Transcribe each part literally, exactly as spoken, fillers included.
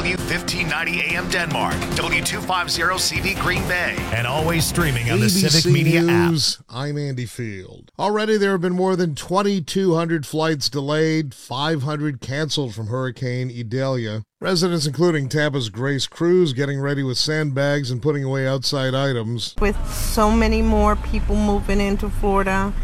W fifteen ninety A M Denmark, W two fifty C V Green Bay, and always streaming on the A B C Civic Media News, app. I'm Andy Field. Already there have been more than twenty-two hundred flights delayed, five hundred canceled from Hurricane Idalia. Residents, including Tampa's Grace Cruz, getting ready with sandbags and putting away outside items. With so many more people moving into Florida,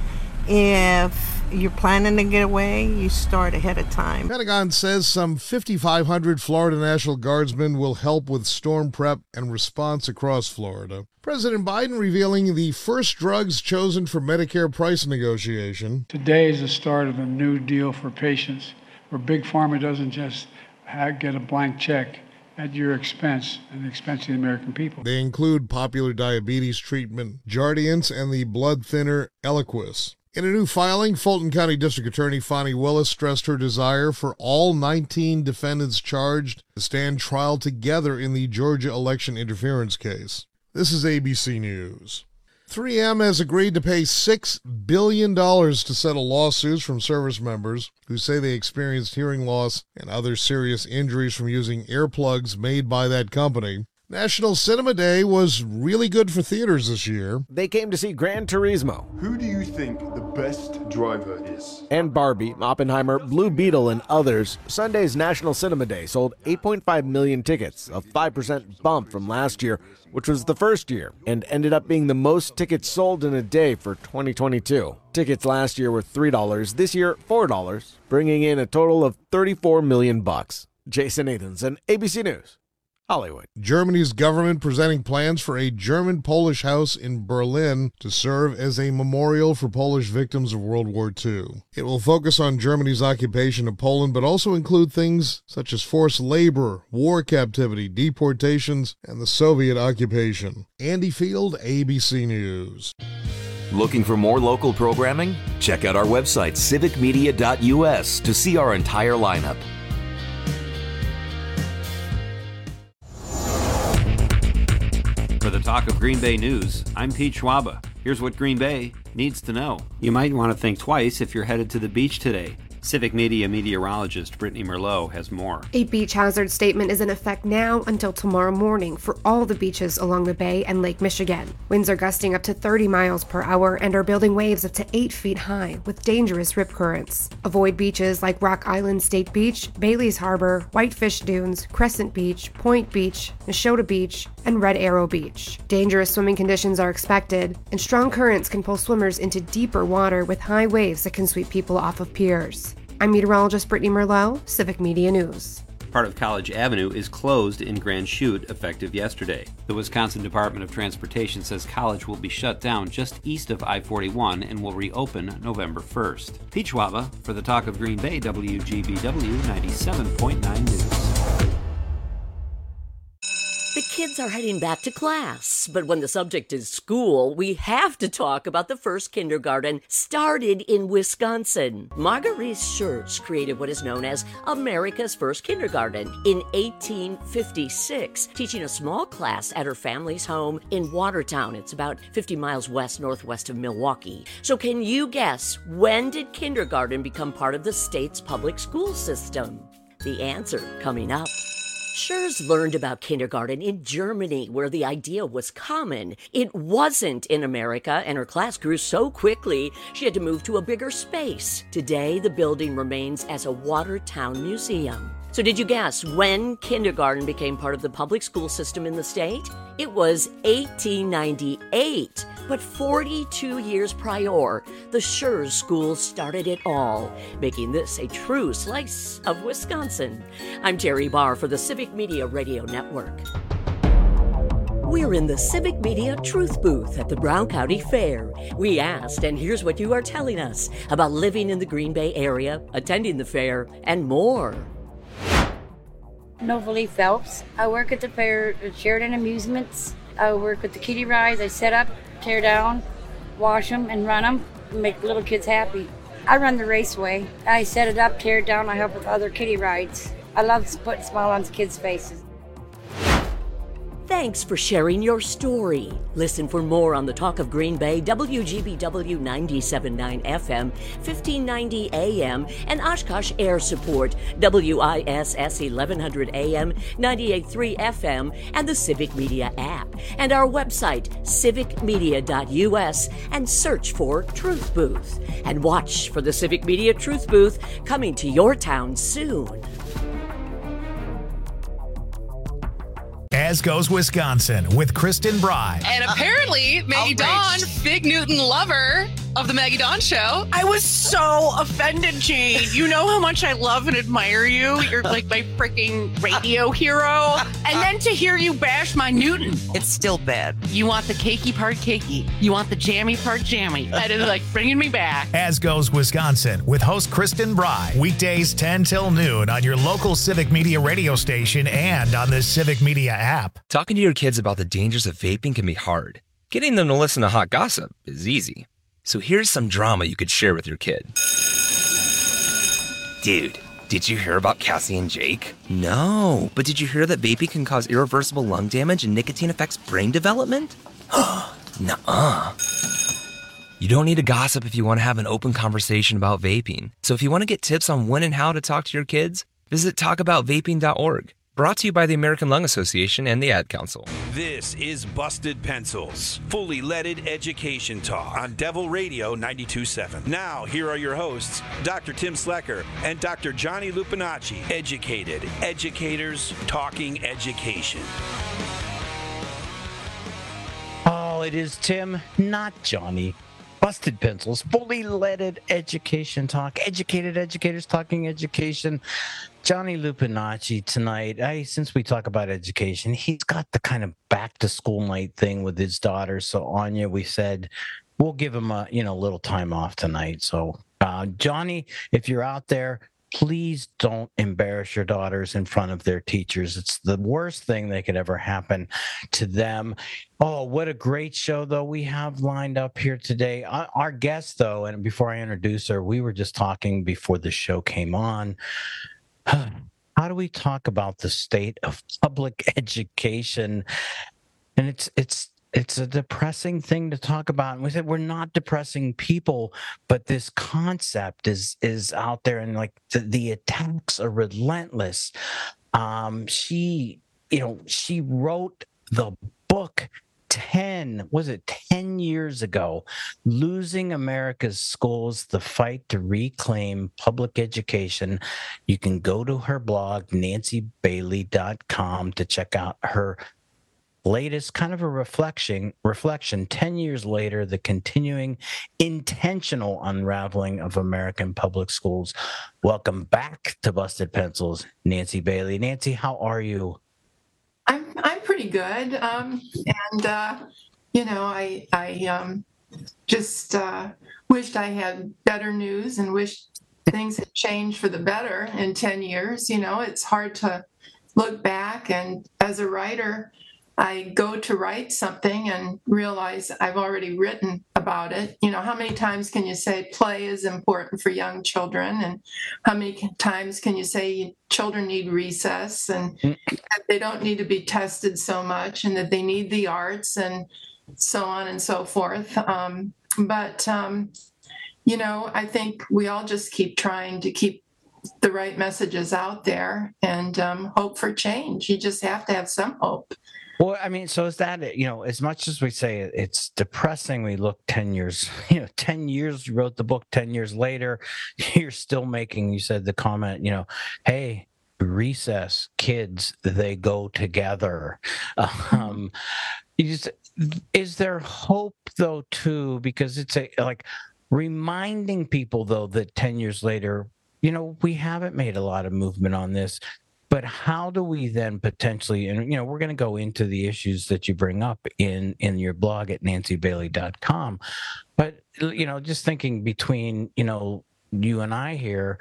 if you're planning to get away, you start ahead of time. Pentagon says some fifty-five hundred Florida National Guardsmen will help with storm prep and response across Florida. President Biden revealing the first drugs chosen for Medicare price negotiation. Today is the start of a new deal for patients, where Big Pharma doesn't just get a blank check at your expense and the expense of the American people. They include popular diabetes treatment Jardiance and the blood thinner Eliquis. In a new filing, Fulton County District Attorney Fonnie Willis stressed her desire for all nineteen defendants charged to stand trial together in the Georgia election interference case. This is A B C News. three M has agreed to pay six billion dollars to settle lawsuits from service members who say they experienced hearing loss and other serious injuries from using earplugs made by that company. National Cinema Day was really good for theaters this year. They came to see Gran Turismo. Who do you think the best driver is? And Barbie, Oppenheimer, Blue Beetle, and others. Sunday's National Cinema Day sold eight point five million tickets, a five percent bump from last year, which was the first year, and ended up being the most tickets sold in a day for twenty twenty-two. Tickets last year were three dollars, this year four dollars, bringing in a total of thirty-four million bucks. Jason Nathanson, A B C News. Hollywood. Germany's government presenting plans for a German-Polish house in Berlin to serve as a memorial for Polish victims of World War Two. It will focus on Germany's occupation of Poland, but also include things such as forced labor, war captivity, deportations, and the Soviet occupation. Andy Field, A B C News. Looking for more local programming? Check out our website, civic media dot U S, to see our entire lineup. For the Talk of Green Bay News, I'm Pete Schwaba. Here's what Green Bay needs to know. You might want to think twice if you're headed to the beach today. Civic Media meteorologist Brittany Merlot has more. A beach hazard statement is in effect now until tomorrow morning for all the beaches along the Bay and Lake Michigan. Winds are gusting up to thirty miles per hour and are building waves up to eight feet high with dangerous rip currents. Avoid beaches like Rock Island State Beach, Bailey's Harbor, Whitefish Dunes, Crescent Beach, Point Beach, Neshota Beach, and Red Arrow Beach. Dangerous swimming conditions are expected, and strong currents can pull swimmers into deeper water with high waves that can sweep people off of piers. I'm meteorologist Brittany Merlot, Civic Media News. Part of College Avenue is closed in Grand Chute effective yesterday. The Wisconsin Department of Transportation says College will be shut down just east of I forty-one and will reopen November first. Pete Schwaba for the Talk of Green Bay, W G B W ninety-seven point nine News. The kids are heading back to class, but when the subject is school, we have to talk about the first kindergarten started in Wisconsin. Marguerite Schertz created what is known as America's first kindergarten in eighteen fifty-six, teaching a small class at her family's home in Watertown. It's about fifty miles west-northwest of Milwaukee. So can you guess, when did kindergarten become part of the state's public school system? The answer coming up. Schertz learned about kindergarten in Germany, where the idea was common. It wasn't in America, and her class grew so quickly, she had to move to a bigger space. Today, the building remains as a Watertown museum. So did you guess when kindergarten became part of the public school system in the state? It was eighteen ninety-eight. But forty-two years prior, the Schertz School started it all, making this a true slice of Wisconsin. I'm Terry Barr for the Civic Media Radio Network. We're in the Civic Media Truth Booth at the Brown County Fair. We asked, and here's what you are telling us about living in the Green Bay area, attending the fair, and more. Novalee Phelps. I work at the fair at Sheridan Amusements. I work with the kiddie rides. I set up, tear down, wash them, and run them, and make little kids happy. I run the raceway. I set it up, tear it down. I help with other kiddie rides. I love putting a smile on kids' faces. Thanks for sharing your story. Listen for more on the Talk of Green Bay, W G B W ninety-seven point nine F M, fifteen ninety A M, and Oshkosh Air Support, W I S S eleven hundred A M, ninety-eight point three F M, and the Civic Media app, and our website, civic media dot U S, and search for Truth Booth. And watch for the Civic Media Truth Booth coming to your town soon. As Goes Wisconsin with Kristen Bry. And apparently, Maggie Dawn, Big Newton lover of the Maggie Dawn Show. I was so offended, Jane. You know how much I love and admire you. You're like my freaking radio hero. And then to hear you bash my Newton, it's still bad. You want the cakey part cakey. You want the jammy part jammy. That is like bringing me back. As Goes Wisconsin with host Kristen Bry. Weekdays ten till noon on your local Civic Media radio station and on the Civic Media app. Talking to your kids about the dangers of vaping can be hard. Getting them to listen to hot gossip is easy. So here's some drama you could share with your kid. Dude, did you hear about Cassie and Jake? No, but did you hear that vaping can cause irreversible lung damage and nicotine affects brain development? Nuh-uh. You don't need to gossip if you want to have an open conversation about vaping. So if you want to get tips on when and how to talk to your kids, visit talk about vaping dot org. Brought to you by the American Lung Association and the Ad Council. This is Busted Pencils, fully leaded education talk on Devil Radio ninety-two point seven. Now, here are your hosts, Doctor Tim Slecker and Doctor Johnny Lupinacci. Educated educators talking education. Oh, it is Tim, not Johnny. Busted Pencils, fully leaded education talk. Educated educators talking education. Johnny Lupinacci tonight. I, since we talk about education, he's got the kind of back to school night thing with his daughter. So Anya, we said we'll give him a you know little time off tonight. So uh, Johnny, if you're out there, please don't embarrass your daughters in front of their teachers. It's the worst thing that could ever happen to them. Oh, what a great show, though, we have lined up here today. Our guest, though, and before I introduce her, we were just talking before the show came on. How do we talk about the state of public education? And it's it's It's a depressing thing to talk about. And we said we're not depressing people, but this concept is is out there, and like the, the attacks are relentless. Um, she, you know, she wrote the book ten, was it ten years ago, Losing America's Schools, the Fight to Reclaim Public Education. You can go to her blog, nancy bailey dot com, to check out her latest kind of a reflection reflection ten years later, the continuing intentional unraveling of American public schools. Welcome back to Busted Pencils, Nancy Bailey. Nancy, how are you? I'm I'm pretty good. Um, and uh, you know, I I um, just uh, wished I had better news and wished things had changed for the better in ten years. You know, it's hard to look back, and as a writer, I go to write something and realize I've already written about it. You know, how many times can you say play is important for young children? And how many times can you say children need recess and that they don't need to be tested so much and that they need the arts and so on and so forth. Um, but, um, you know, I think we all just keep trying to keep the right messages out there and um, hope for change. You just have to have some hope. Well, I mean, so is that, you know, as much as we say it's depressing, we look ten years, you know, ten years, you wrote the book, ten years later, you're still making, you said the comment, you know, hey, recess, kids, they go together. Um, you just, is there hope, though, too, because it's a, like, reminding people, though, that ten years later, you know, we haven't made a lot of movement on this. But how do we then potentially, and, you know, we're going to go into the issues that you bring up in, in your blog at nancy bailey dot com. But, you know, just thinking between, you know, you and I here,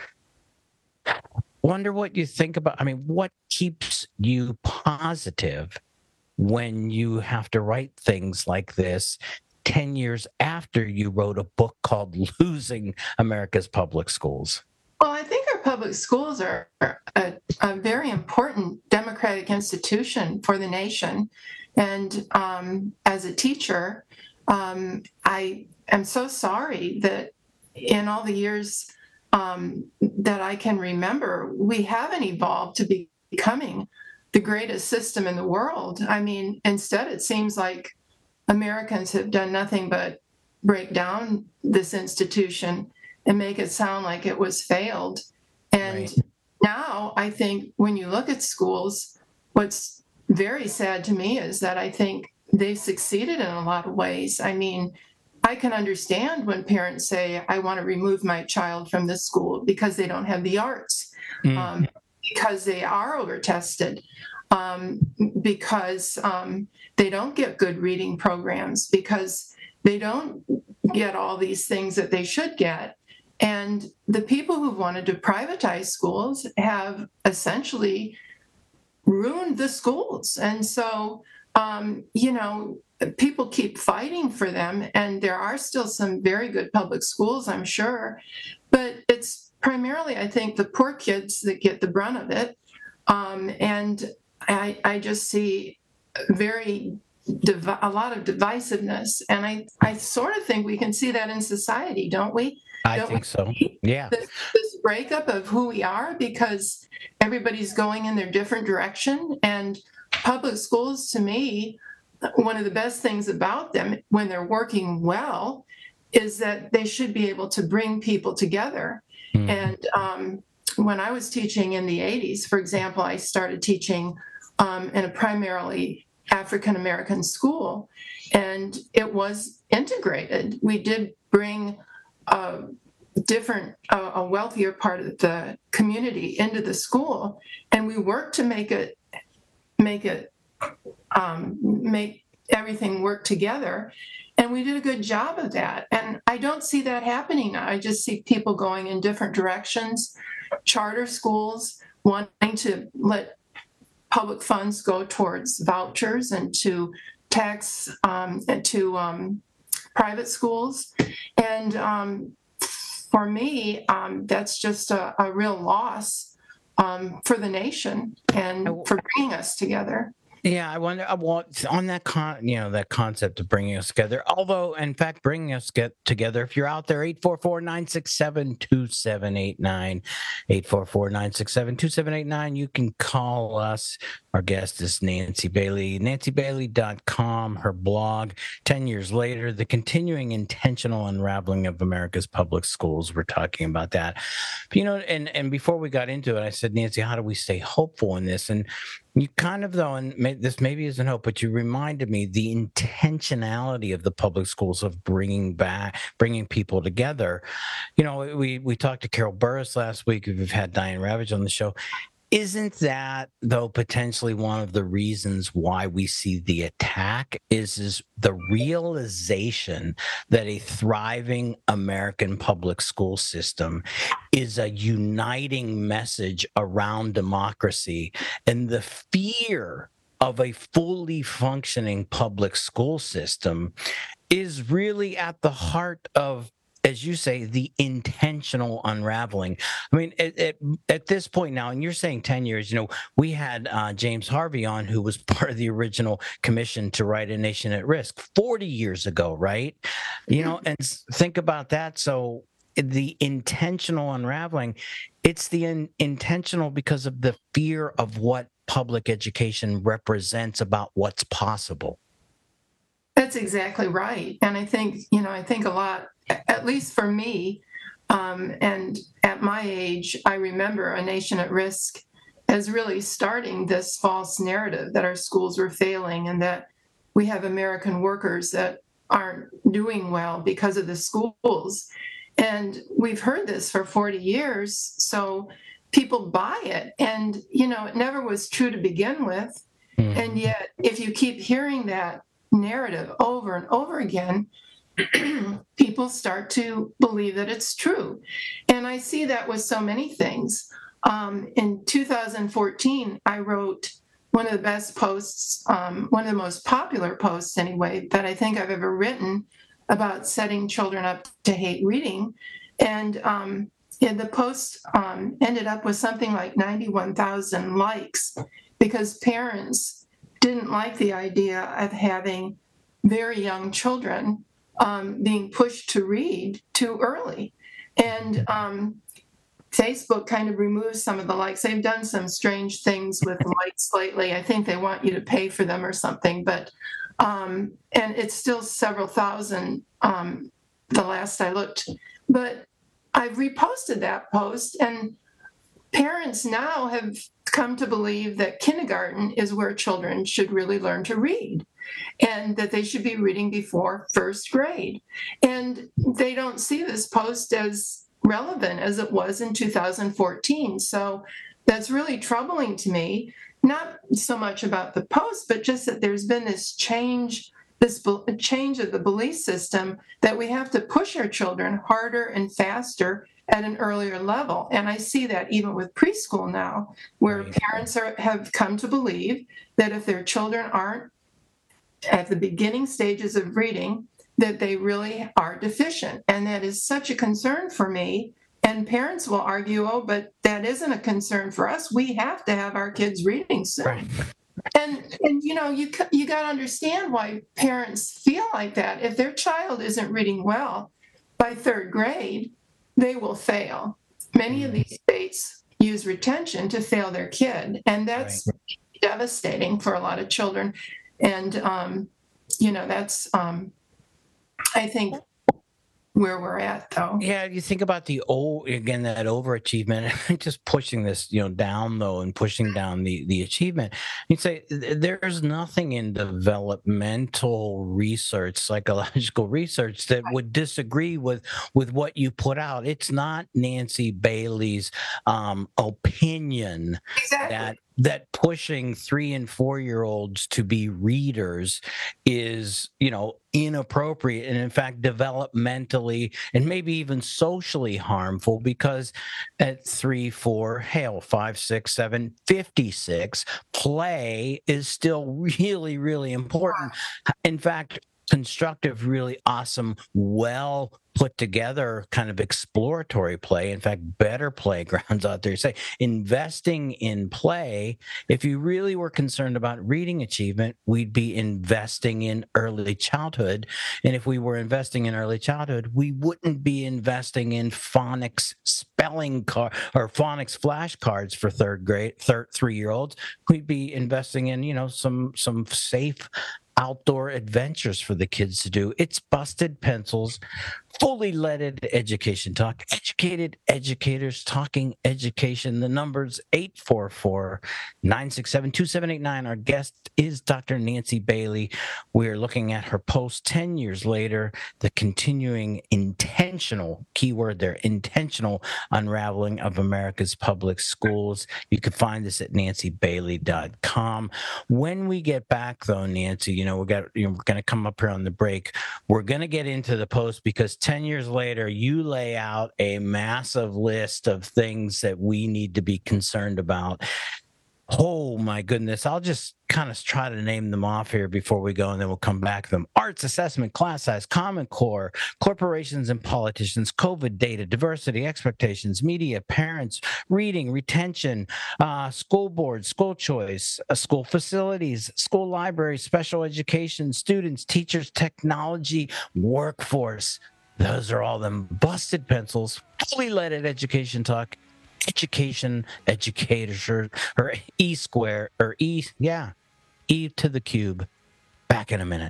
wonder what you think about, I mean, what keeps you positive when you have to write things like this ten years after you wrote a book called Losing America's Public Schools? Well, I think our public schools are a, a very important democratic institution for the nation. And um, as a teacher, um, I am so sorry that in all the years um, that I can remember, we haven't evolved to be becoming the greatest system in the world. I mean, instead, it seems like Americans have done nothing but break down this institution and make it sound like it was failed. And right. Now, I think when you look at schools, what's very sad to me is that I think they've succeeded in a lot of ways. I mean, I can understand when parents say, I want to remove my child from this school because they don't have the arts, mm. um, because they are over-tested, um, because um, they don't get good reading programs, because they don't get all these things that they should get. And the people who wanted to privatize schools have essentially ruined the schools. And so, um, you know, people keep fighting for them, and there are still some very good public schools, I'm sure, but it's primarily, I think, the poor kids that get the brunt of it. Um, and I, I just see very div- a lot of divisiveness, and I, I sort of think we can see that in society, don't we? I Don't think we so. see Yeah. This, this breakup of who we are because everybody's going in their different direction, and public schools, to me, one of the best things about them when they're working well is that they should be able to bring people together. Mm. And um, when I was teaching in the eighties, for example, I started teaching um, in a primarily African-American school, and it was integrated. We did bring a different, uh, a wealthier part of the community into the school, and we worked to make it, make it, um, make everything work together. And we did a good job of that. And I don't see that happening now. I just see people going in different directions. Charter schools wanting to let public funds go towards vouchers and to tax um, and to um, private schools. And um, for me, um, that's just a, a real loss um, for the nation and for bringing us together. Yeah, I wonder. I want on that con, you know, that concept of bringing us together. Although, in fact, bringing us get together. If you're out there, eight four four, nine six seven, two seven eight nine, eight four four, nine six seven, two seven eight nine. You can call us. Our guest is Nancy Bailey, nancy bailey dot com. Her blog, ten years later, the continuing intentional unraveling of America's public schools. We're talking about that. But, you know, and and before we got into it, I said, Nancy, how do we stay hopeful in this? And you kind of, though, and may, this maybe isn't hope, but you reminded me the intentionality of the public schools of bringing back, bringing people together. You know, we we talked to Carol Burris last week. We've had Diane Ravage on the show. Isn't that, though, potentially one of the reasons why we see the attack is, is the realization that a thriving American public school system is a uniting message around democracy, and the fear of a fully functioning public school system is really at the heart of, as you say, the intentional unraveling. I mean, at, at, at this point now, and you're saying ten years, you know, we had uh, James Harvey on, who was part of the original commission to write A Nation at Risk forty years ago, right? You know, and think about that. So the intentional unraveling, it's the in, intentional because of the fear of what public education represents about what's possible. That's exactly right. And I think, you know, I think a lot, at least for me, um, and at my age, I remember A Nation at Risk as really starting this false narrative that our schools were failing and that we have American workers that aren't doing well because of the schools. And we've heard this for forty years, so people buy it. And, you know, it never was true to begin with. Mm. And yet, if you keep hearing that narrative over and over again, people start to believe that it's true. And I see that with so many things. Um, in two thousand fourteen, I wrote one of the best posts, um, one of the most popular posts anyway, that I think I've ever written about setting children up to hate reading. And um, yeah, the post um, ended up with something like ninety-one thousand likes because parents didn't like the idea of having very young children um, being pushed to read too early. And um, Facebook kind of removes some of the likes. They've done some strange things with likes lately. I think they want you to pay for them or something, but um, and it's still several thousand um, the last I looked. But I've reposted that post, and parents now have come to believe that kindergarten is where children should really learn to read, and that they should be reading before first grade. And they don't see this post as relevant as it was in two thousand fourteen. So that's really troubling to me, not so much about the post, but just that there's been this change, this change of the belief system that we have to push our children harder and faster at an earlier level. And I see that even with preschool now, where right. parents are, have come to believe that if their children aren't at the beginning stages of reading, that they really are deficient. And that is such a concern for me. And parents will argue, oh, but that isn't a concern for us. We have to have our kids reading soon. Right. And, and you know, you you got to understand why parents feel like that. If their child isn't reading well by third grade, they will fail. Many of these states use retention to fail their kid, and that's right. devastating for a lot of children. And, um, you know, that's, um, I think, where we're at, though. Yeah, you think about the old again that overachievement, just pushing this, you know, down though, and pushing down the the achievement. You'd say there's nothing in developmental research, psychological research, that would disagree with with what you put out. It's not Nancy Bailey's um, opinion exactly. that. that pushing three and four year olds to be readers is, you know, inappropriate, and in fact developmentally and maybe even socially harmful, because at three, four, hell, five, six, seven, fifty-six, play is still really, really important. In fact, constructive, really awesome, well put together kind of exploratory play, in fact, better playgrounds out there. Say investing in play. If you really were concerned about reading achievement, we'd be investing in early childhood. And if we were investing in early childhood, we wouldn't be investing in phonics spelling card or phonics flashcards for third grade, third three-year-olds. We'd be investing in, you know, some some safe outdoor adventures for the kids to do. It's Busted Pencils, fully leaded education talk, educated educators talking education. The number's eight four four, nine six seven, two seven eight nine. Our guest is Doctor Nancy Bailey. We're looking at her post ten years later, the continuing intentional, keyword there, intentional unraveling of America's public schools. You can find this at nancy bailey dot com. When we get back, though, Nancy, you know, we got, you know, we're going to come up here on the break. We're going to get into the post because ten years later, you lay out a massive list of things that we need to be concerned about. Oh, my goodness. I'll just kind of try to name them off here before we go, and then we'll come back to them. Arts assessment, class size, Common Core, corporations and politicians, COVID data, diversity, expectations, media, parents, reading, retention, uh, school board, school choice, uh, school facilities, school libraries, special education, students, teachers, technology, workforce. Those are all them busted pencils, fully leaded education talk. Education, educators, or, or E square, or E, yeah, E to the cube. Back in a minute.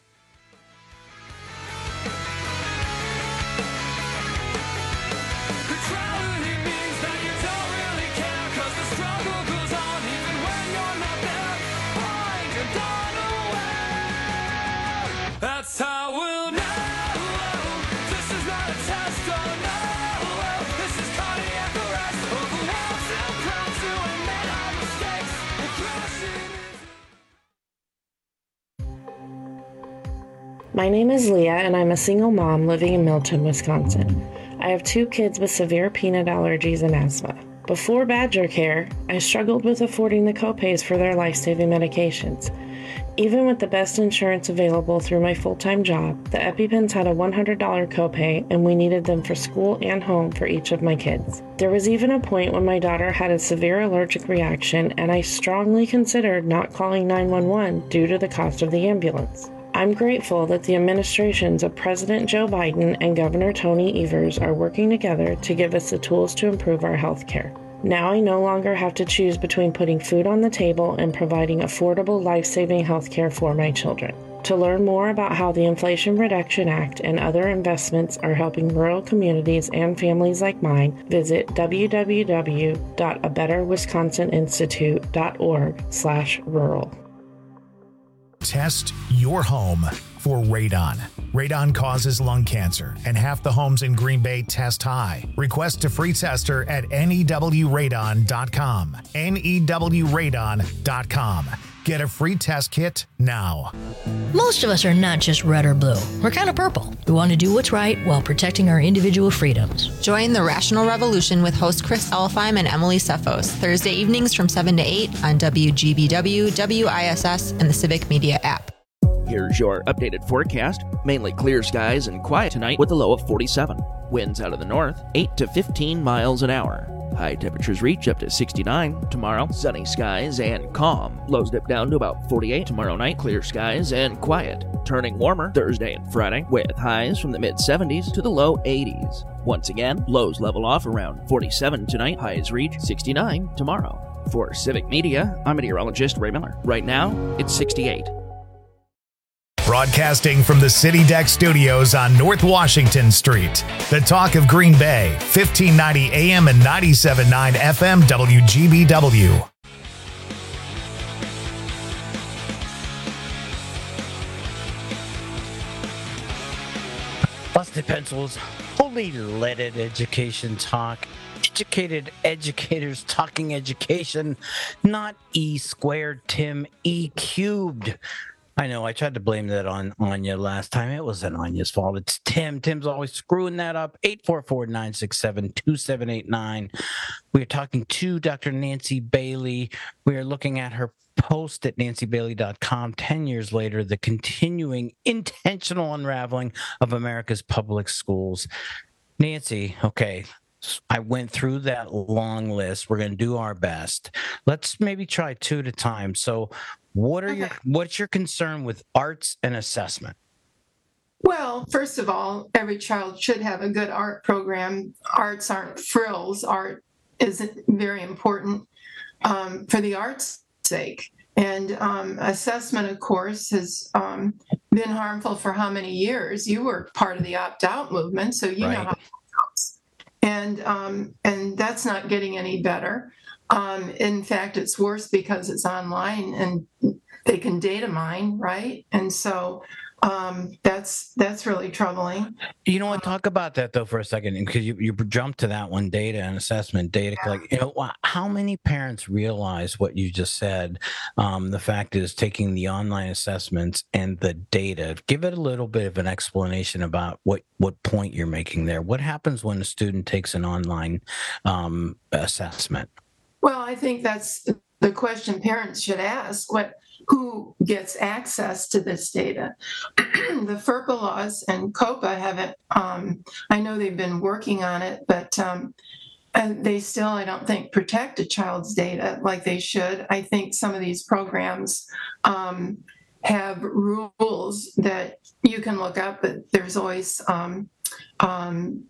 That's how we'll know. This is not a test, oh no. This is cardiac arrest. Overwhelmed, still crowds doing made our mistakes. My name is Leah, and I'm a single mom living in Milton, Wisconsin. I have two kids with severe peanut allergies and asthma. Before Badger Care, I struggled with affording the copays for their life-saving medications. Even with the best insurance available through my full-time job, the EpiPens had a one hundred dollars copay, and we needed them for school and home for each of my kids. There was even a point when my daughter had a severe allergic reaction, and I strongly considered not calling nine one one due to the cost of the ambulance. I'm grateful that the administrations of President Joe Biden and Governor Tony Evers are working together to give us the tools to improve our health care. Now I no longer have to choose between putting food on the table and providing affordable, life-saving health care for my children. To learn more about how the Inflation Reduction Act and other investments are helping rural communities and families like mine, visit w w w dot a better wisconsin institute dot org slash rural. Test your home for radon. Radon causes lung cancer, and half the homes in Green Bay test high. Request a free tester at N E W radon dot com. N E W radon dot com. Get a free test kit now. Most of us are not just red or blue. We're kind of purple. We want to do what's right while protecting our individual freedoms. Join the Rational Revolution with host Chris Elfheim and Emily Cephos, Thursday evenings from seven to eight on W G B W, W I S S, and the Civic Media app. Here's your updated forecast. Mainly clear skies and quiet tonight with a low of forty-seven. Winds out of the north, eight to fifteen miles an hour. High temperatures reach up to sixty-nine. Tomorrow, sunny skies and calm. Lows dip down to about forty-eight. Tomorrow night, clear skies and quiet. Turning warmer Thursday and Friday, with highs from the mid seventies to the low eighties. Once again, lows level off around forty-seven tonight. Highs reach sixty-nine tomorrow. For Civic Media, I'm meteorologist Ray Miller. Right now, it's sixty-eight. Broadcasting from the City Deck Studios on North Washington Street. The Talk of Green Bay, fifteen ninety A M and ninety-seven point nine F M W G B W. Busted Pencils, fully leaded education talk. Educated educators talking education, not E squared, Tim, E cubed. I know I tried to blame that on Anya last time. It wasn't Anya's fault. It's Tim. Tim's always screwing that up. eight four four, nine six seven, two seven eight nine. We are talking to Doctor Nancy Bailey. We are looking at her post at nancy bailey dot com, ten years later, the continuing intentional unraveling of America's public schools. Nancy, okay, I went through that long list. We're going to do our best. Let's maybe try two at a time. So what are okay. your what's your concern with arts and assessment? Well, first of all, every child should have a good art program. Arts aren't frills. Art is very important um, for the art's sake. And um, assessment, of course, has um, been harmful for how many years? You were part of the opt-out movement, so you right. know how it goes. And, um, and that's not getting any better. Um, in fact, it's worse because it's online and they can data mine, right? And so um, that's that's really troubling. You know what? Talk about that though for a second, because you, you jumped to that one, data and assessment, data. Yeah. Like, you know, how many parents realize what you just said? Um, the fact is, taking the online assessments and the data. Give it a little bit of an explanation about what what point you're making there. What happens when a student takes an online um, assessment? Well, I think that's the question parents should ask. What, who gets access to this data? The FERPA laws and COPA haven't, um, I know they've been working on it, but um, and they still, I don't think, protect a child's data like they should. I think some of these programs um, have rules that you can look up, but there's always um, um,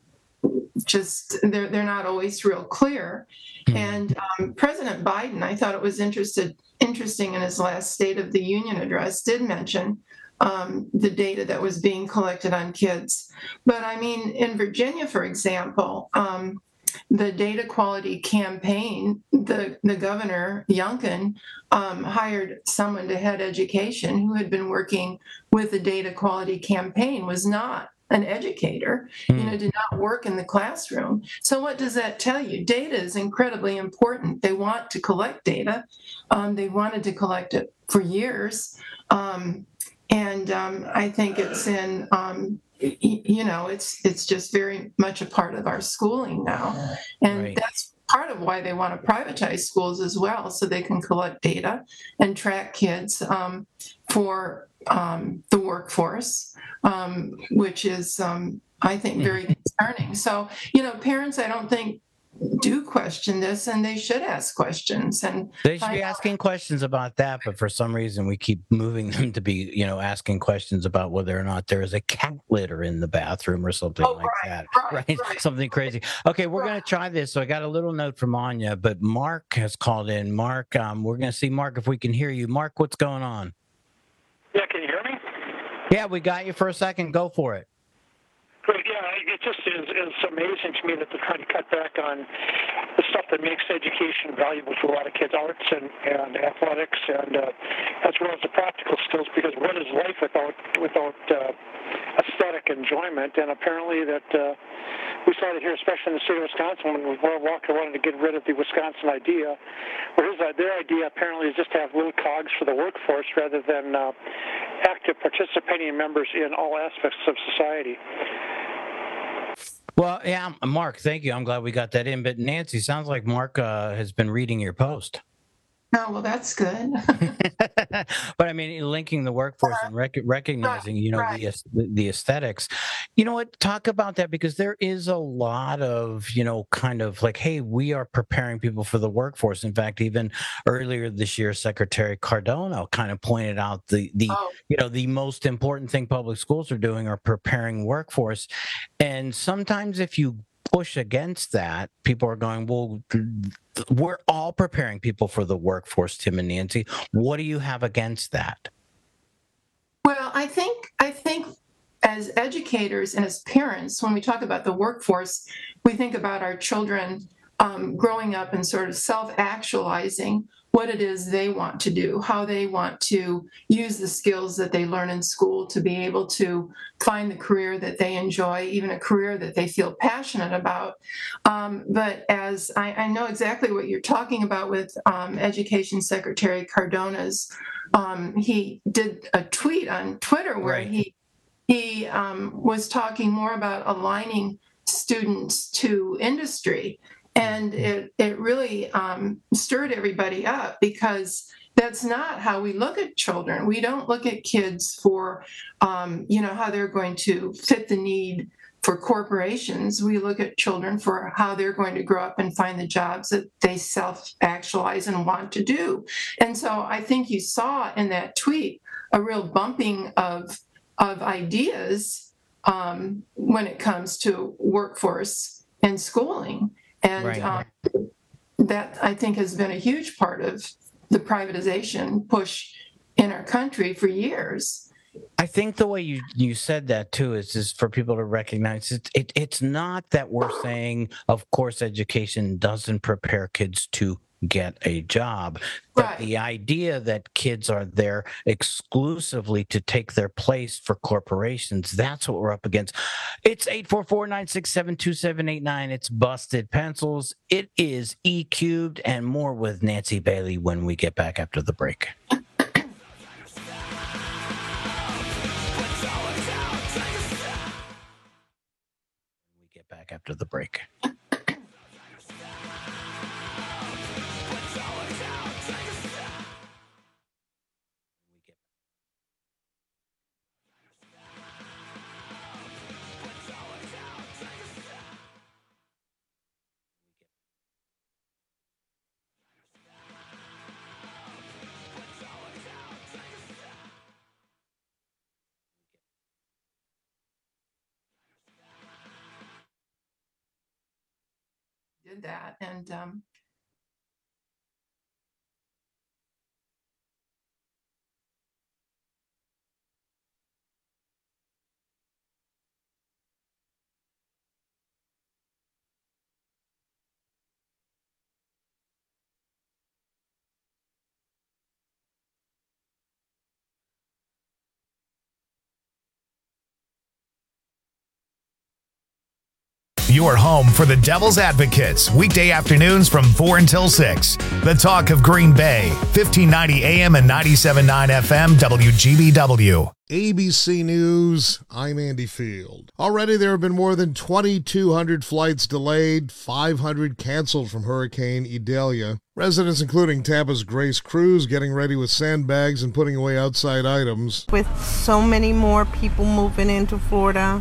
just, they're, they're not always real clear. And um, President Biden, I thought it was interested, interesting in his last State of the Union address, did mention um, the data that was being collected on kids. But I mean, in Virginia, for example, um, the data quality campaign, the, the governor, Youngkin, um, hired someone to head education who had been working with the data quality campaign, was not an educator, you know, did not work in the classroom. So what does that tell you? Data is incredibly important. They want to collect data. Um, they wanted to collect it for years. Um, and um, I think it's in um, y- you know, it's it's just very much a part of our schooling now, and Right. that's part of why they want to privatize schools as well, so they can collect data and track kids um, for um, the workforce, um, which is, um, I think, very concerning. So, you know, parents, I don't think do question this, and they should ask questions. And They should find be out- asking questions about that, but for some reason we keep moving them to be, you know, asking questions about whether or not there is a cat litter in the bathroom or something like that. Right, Something crazy. Okay, we're going to try this. So I got a little note from Anya, but Mark has called in. Mark, um, we're going to see, Mark, if we can hear you. Mark, what's going on? Yeah, can you hear me? Yeah, we got you for a second. Go for it. Great. Yeah, it just is, is amazing to me that they're trying to cut back on the stuff that makes education valuable for a lot of kids, arts and, and athletics, and uh, as well as the practical skills. Because what is life without without uh, aesthetic enjoyment? And apparently that uh, we saw it here, especially in the state of Wisconsin, when World Walker wanted to get rid of the Wisconsin idea. Where his, their idea apparently is just to have little cogs for the workforce rather than uh, active participating members in all aspects of society. Well, yeah, Mark, thank you. I'm glad we got that in. But Nancy, sounds like Mark uh, has been reading your post. Oh, well, that's good. But I mean, linking the workforce and rec- recognizing, you know, the, aes- the aesthetics. You know what? Talk about that, because there is a lot of, you know, kind of like, hey, we are preparing people for the workforce. In fact, even earlier this year, Secretary Cardona kind of pointed out the the you know the most important thing public schools are doing are preparing workforce. And sometimes if you push against that, people are going, well, we're all preparing people for the workforce, Tim and Nancy. What do you have against that? Well, I think I think as educators and as parents, when we talk about the workforce, we think about our children um, growing up and sort of self-actualizing what it is they want to do, how they want to use the skills that they learn in school to be able to find the career that they enjoy, even a career that they feel passionate about. Um, but as I, I know exactly what you're talking about with um, Education Secretary Cardona's, um, he did a tweet on Twitter where Right. he he um, was talking more about aligning students to industry. And it, it really um, stirred everybody up, because that's not how we look at children. We don't look at kids for, um, you know, how they're going to fit the need for corporations. We look at children for how they're going to grow up and find the jobs that they self-actualize and want to do. And so I think you saw in that tweet a real bumping of, of ideas um, when it comes to workforce and schooling. And Right. um, that, I think, has been a huge part of the privatization push in our country for years. I think the way you, you said that too is is for people to recognize it, it. It's not that we're saying, of course, education doesn't prepare kids to get a job. But the idea that kids are there exclusively to take their place for corporations, that's what we're up against. It's eight four four, nine six seven, two seven eight nine. It's Busted Pencils. It is E Cubed, and more with Nancy Bailey when we get back after the break. We get back after the break. Did that. And um, your home for the Devil's Advocates, weekday afternoons from four until six. The Talk of Green Bay, fifteen ninety A M and ninety-seven point nine F M, W G B W. A B C News, I'm Andy Field. Already there have been more than twenty-two hundred flights delayed, five hundred canceled from Hurricane Idalia. Residents, including Tampa's Grace Cruz, getting ready with sandbags and putting away outside items. With so many more people moving into Florida,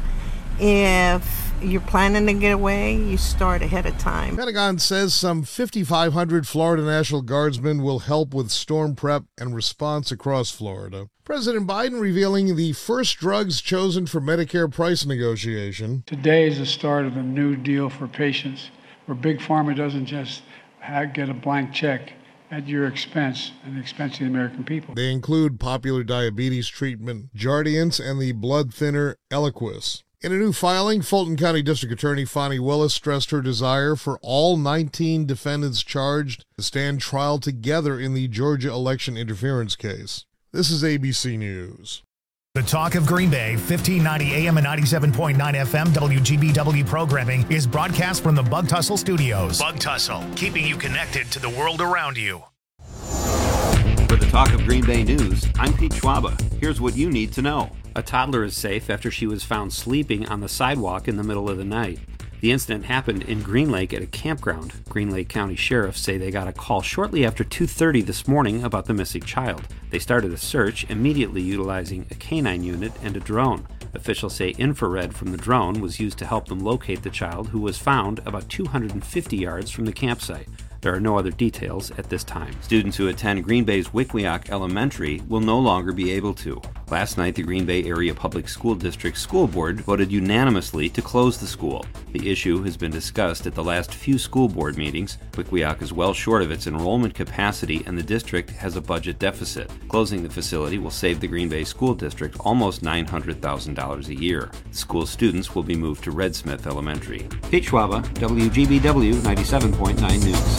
if you're planning to get away, you start ahead of time. Pentagon says some fifty-five hundred Florida National Guardsmen will help with storm prep and response across Florida. President Biden revealing the first drugs chosen for Medicare price negotiation. Today is the start of a new deal for patients, where Big Pharma doesn't just have, get a blank check at your expense and the expense of the American people. They include popular diabetes treatment Jardiance and the blood thinner Eliquis. In a new filing, Fulton County District Attorney Fani Willis stressed her desire for all nineteen defendants charged to stand trial together in the Georgia election interference case. This is A B C News. The Talk of Green Bay, fifteen ninety A M and ninety-seven point nine F M W G B W programming is broadcast from the Bug Tussle Studios. Bug Tussle, keeping you connected to the world around you. For the Talk of Green Bay News, I'm Pete Schwaba. Here's what you need to know. A toddler is safe after she was found sleeping on the sidewalk in the middle of the night. The incident happened in Green Lake at a campground. Green Lake County sheriffs say they got a call shortly after two thirty this morning about the missing child. They started a search, immediately utilizing a canine unit and a drone. Officials say infrared from the drone was used to help them locate the child, who was found about two hundred fifty yards from the campsite. There are no other details at this time. Students who attend Green Bay's Wickwiock Elementary will no longer be able to. Last night, the Green Bay Area Public School District School Board voted unanimously to close the school. The issue has been discussed at the last few school board meetings. Wickwiock is well short of its enrollment capacity, and the district has a budget deficit. Closing the facility will save the Green Bay School District almost nine hundred thousand dollars a year. The school students will be moved to Red Smith Elementary. Pete Schwaba, W G B W ninety-seven point nine News.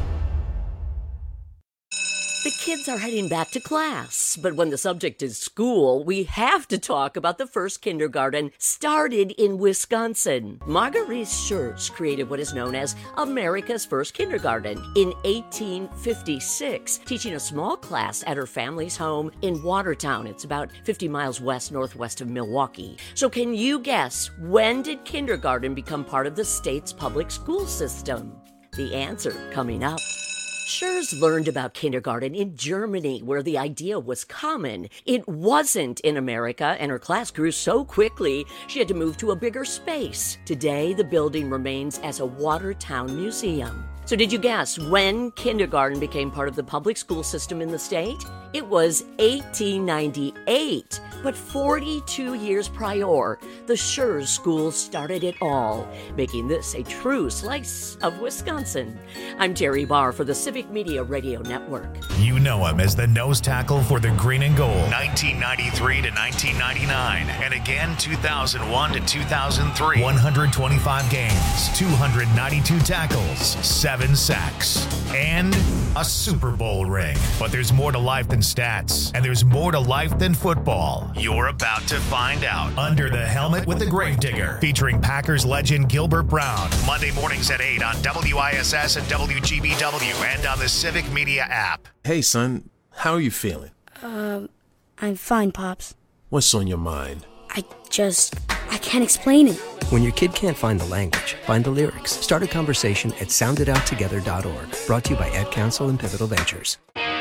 The kids are heading back to class, but when the subject is school, we have to talk about the first kindergarten started in Wisconsin. Marguerite Schertz created what is known as America's first kindergarten in eighteen fifty-six, teaching a small class at her family's home in Watertown. It's about fifty miles west northwest of Milwaukee. So can you guess, when did kindergarten become part of the state's public school system? The answer coming up. Schertz learned about kindergarten in Germany, where the idea was common. It wasn't in America, and her class grew so quickly she had to move to a bigger space. Today, the building remains as a Watertown museum. So did you guess when kindergarten became part of the public school system in the state? It was eighteen ninety-eight, but forty-two years prior, the Schertz School started it all, making this a true slice of Wisconsin. I'm Terry Barr for the Civic Media Radio Network. You know him as the nose tackle for the Green and Gold, nineteen ninety-three to nineteen ninety-nine, and again two thousand one to two thousand three. one hundred twenty-five games, two hundred ninety-two tackles, seven sacks, and a Super Bowl ring. But there's more to life than stats, and there's more to life than football. You're about to find out. Under the Helmet with the Gravedigger, featuring Packers legend Gilbert Brown. Monday mornings at eight on W I S S and W G B W and on the Civic Media app. Hey, son, how are you feeling? Um, I'm fine, Pops. What's on your mind? I just, I can't explain it. When your kid can't find the language, find the lyrics. Start a conversation at sound it out together dot org. Brought to you by Ad Council and Pivotal Ventures.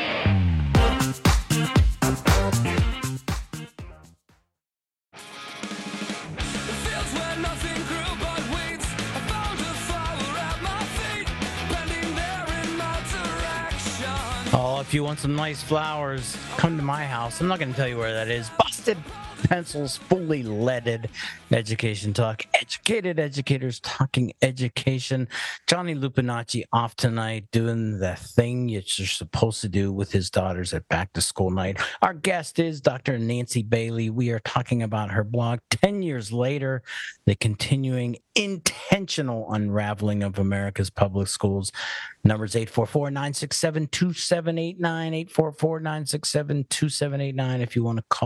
Oh, if you want some nice flowers, come to my house. I'm not going to tell you where that is. Busted Pencils, fully leaded education talk. Educated educators talking education. Johnny Lupinacci off tonight doing the thing you're supposed to do with his daughters at back to school night. Our guest is Doctor Nancy Bailey. We are talking about her blog, ten years Later, the continuing intentional unraveling of America's public schools. Numbers eight four four, nine six seven, two seven eight nine, eight four four, nine six seven, two seven eight nine if you want to call.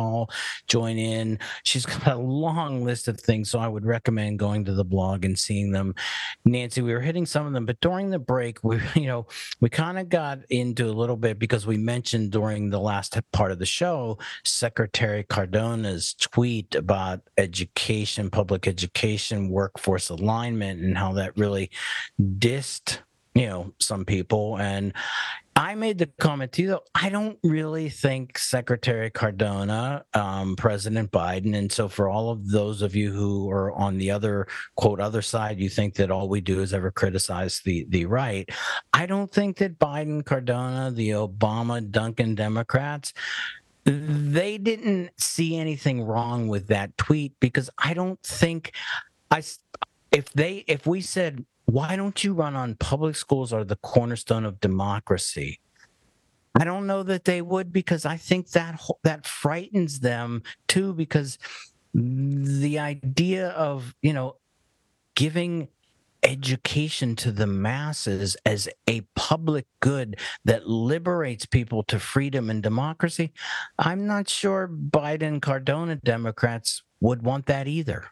join in. She's got a long list of things, so I would recommend going to the blog and seeing them. Nancy, we were hitting some of them, but during the break, we, you know, we kind of got into a little bit because we mentioned during the last part of the show, Secretary Cardona's tweet about education, public education, workforce alignment, and how that really dissed, you know, some people. And I made the comment to you, though, I don't really think Secretary Cardona, um, President Biden, and so for all of those of you who are on the other, quote, other side, you think that all we do is ever criticize the, the right. I don't think that Biden, Cardona, the Obama, Duncan Democrats, they didn't see anything wrong with that tweet, because I don't think, I, if they, if we said, why don't you run on public schools are the cornerstone of democracy? I don't know that they would, because I think that that frightens them too, because the idea of, you know, giving education to the masses as a public good that liberates people to freedom and democracy, I'm not sure Biden, Cardona Democrats would want that either.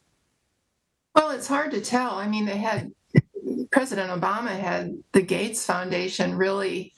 Well, it's hard to tell. I mean, they had President Obama had the Gates Foundation really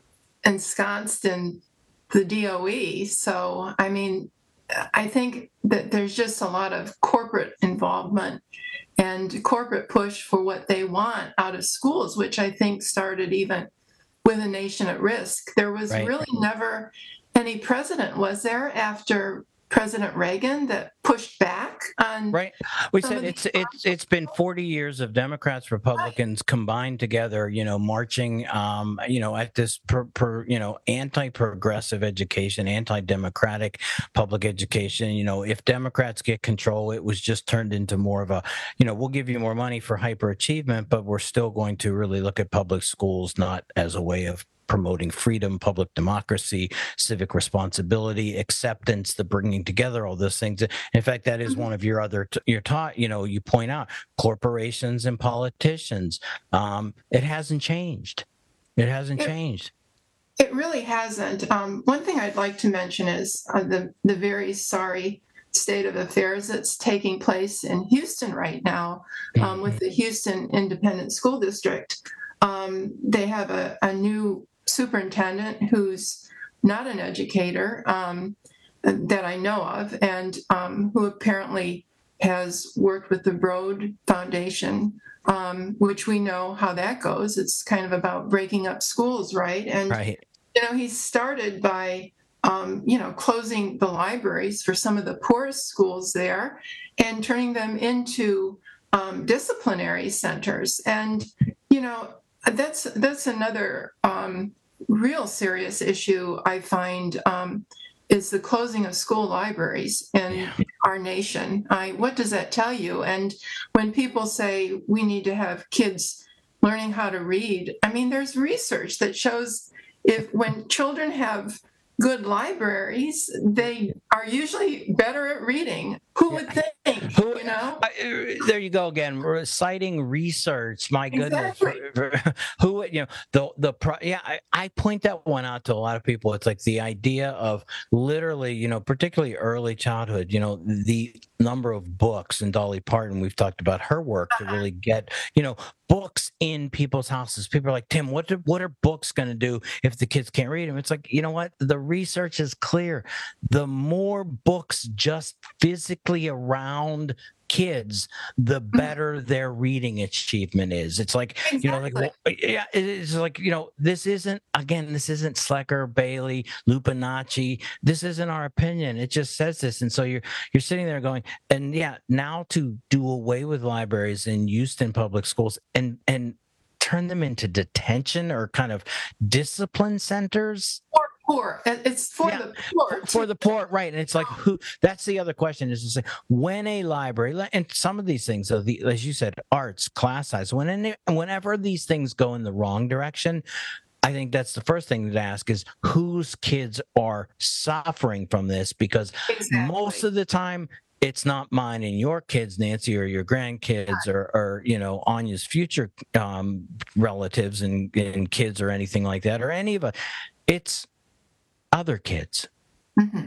ensconced in the D O E. So, I mean, I think that there's just a lot of corporate involvement and corporate push for what they want out of schools, which I think started even with A Nation at Risk. There was Right. really never any president, was there, after President Reagan, that pushed back on right. We some said of the it's it's it's been forty years of Democrats, Republicans combined together, you know, marching, um, you know, at this per, per you know anti-progressive education, anti-democratic public education. You know, if Democrats get control, it was just turned into more of a, you know, we'll give you more money for hyperachievement, but we're still going to really look at public schools not as a way of promoting freedom, public democracy, civic responsibility, acceptance, the bringing together, all those things. In fact, that is one of your other, t- your taught, you know, you point out corporations and politicians. Um, it hasn't changed. It hasn't It- changed. It really hasn't. Um, one thing I'd like to mention is uh, the the very sorry state of affairs that's taking place in Houston right now um, with the Houston Independent School District. Um, they have a, a new superintendent who's not an educator um, that I know of, and um, who apparently has worked with the Broad Foundation, um, which we know how that goes. It's kind of about breaking up schools, right? And Right. you know, he started by um, you know closing the libraries for some of the poorest schools there and turning them into um, disciplinary centers. And you know, that's that's another um, real serious issue I find um, is the closing of school libraries in Yeah. our nation. I, what does that tell you? And when people say we need to have kids learning how to read, I mean, there's research that shows if when children have good libraries, they are usually better at reading. Who would think? Who, you know? I- there you go again. We're citing research. My goodness, Exactly. For- for- who you know the the pro, yeah. I, I point that one out to a lot of people. It's like the idea of literally, you know, particularly early childhood. You know, the number of books, and Dolly Parton. We've talked about her work to really get, you know, books in people's houses. People are like, Tim, what do, what are books going to do if the kids can't read them? It's like, you know what? The research is clear. The more books just physically around kids, the better their reading achievement is. It's like, you know, like, well, yeah, it is like, you know, this isn't, again, this isn't Slecker, Bailey, Lupinacci. This isn't our opinion. It just says this. And so you're, you're sitting there going, and yeah, now to do away with libraries in Houston public schools and, and turn them into detention or kind of discipline centers. Poor, poor. And it's for Yeah. the poor. For the poor, right? And it's like, who? That's the other question: is to say, when a library, and some of these things, so the, as you said, arts, class size, when any, whenever these things go in the wrong direction, I think that's the first thing to ask is whose kids are suffering from this, because most of the time it's not mine and your kids, Nancy, or your grandkids, or, or you know, Anya's future um, relatives and, and kids, or anything like that, or any of us. It's other kids. Mm-hmm.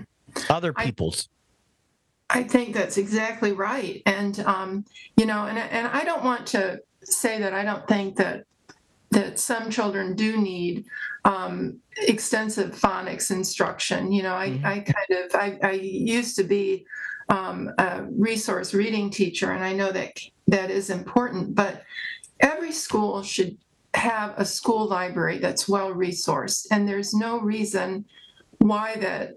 other people's. I, I think that's exactly right. And, um, you know, and, and I don't want to say that I don't think that that some children do need um, extensive phonics instruction. You know, I, mm-hmm. I kind of, I, I used to be um, a resource reading teacher, and I know that that is important, but every school should have a school library that's well resourced, and there's no reason why that